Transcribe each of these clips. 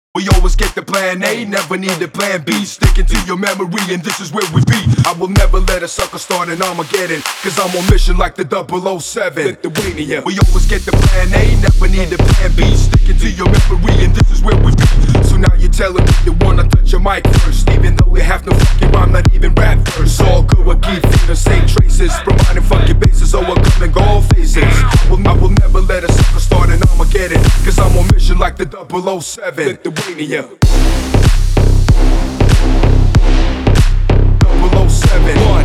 We always get the plan A, never need the plan B. Sticking to your memory and this is where we be. I will never let a sucker start an Armageddon, cause I'm on mission like the 007 Lithuania. We always get the plan A, never need the plan B. Sticking to your memory and this is where we be. So now you're telling me you wanna touch your mic first, even though we have no fucking rhyme, not even rap verse. All good, we keep the same traces, reminding fucking bases, oh we're coming all phases. I will never let a sucker start an Armageddon, cause I'm on mission like the 007 Lithuania. 007 1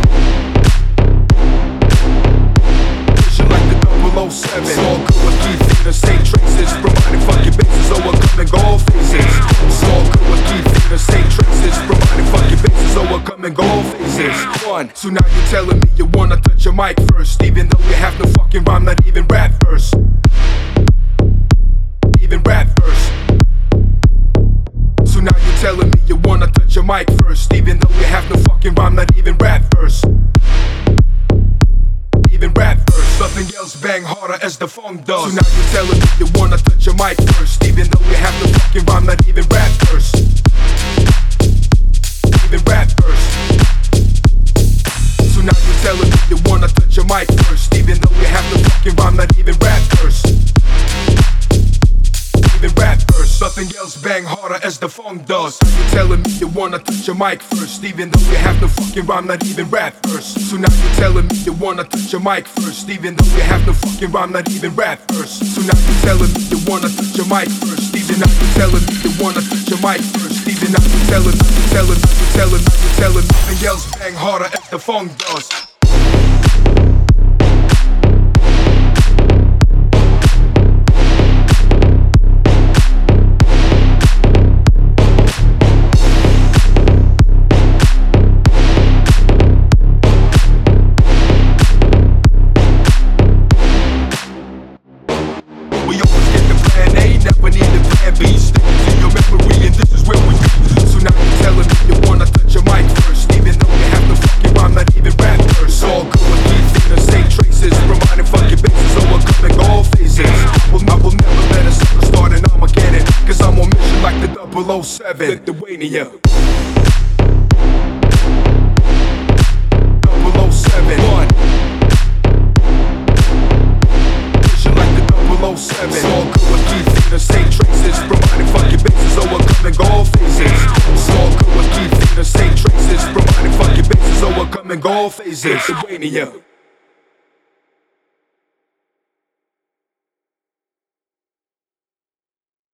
Mission like the 007. It's all good, we keep the same traces, reminding fucking bases, oh we're coming all phases. It's all good, we keep the same traces, reminding fucking bases, oh we're coming all phases. 1 So now you're telling me you wanna touch your mic first, even though you have no fucking rhyme, not even rap verse. Even rap verse. So now you're telling me you wanna touch your mic first, even though you have no fucking rhyme, not even rap verse. Even rap verse. Nothing else bang harder as the funk does. So now you're telling me you wanna touch your mic first, even though you have no fucking rhyme, not even rap verse. Even rap verse. So now you're telling me you wanna touch your mic first, even though you have no fucking rhyme, not even rap verse. Even rap verse. Nothing else bang harder as the funk does. You're telling me you wanna touch your mic first, even though you have no fucking rhyme, not even rap verse. So now you're telling me you wanna touch your mic first, even though you have no fucking rhyme, not even rap verse. So now you're telling me you wanna touch your mic first, even now you're telling me you wanna touch your mic first, even now you're telling nothing else bang harder as the funk does. Never need the plan B, sticking to your memory and this is where we be. So now you're telling me you wanna touch your mic first, even though you have no fucking rhyme, not even rap verse. All good, we keep the same traces, reminding fucking bases, oh we're coming all phases. I will never let a sucker start an Armageddon, cause I'm on mission like the 007 Lithuania. 007 1 Mission like the 007. It's all good, we keep the same traces, reminding fucking bases, oh we're coming all phases. It's all good, we keep the same traces, reminding fucking bases, oh we're coming all phases. Lithuania.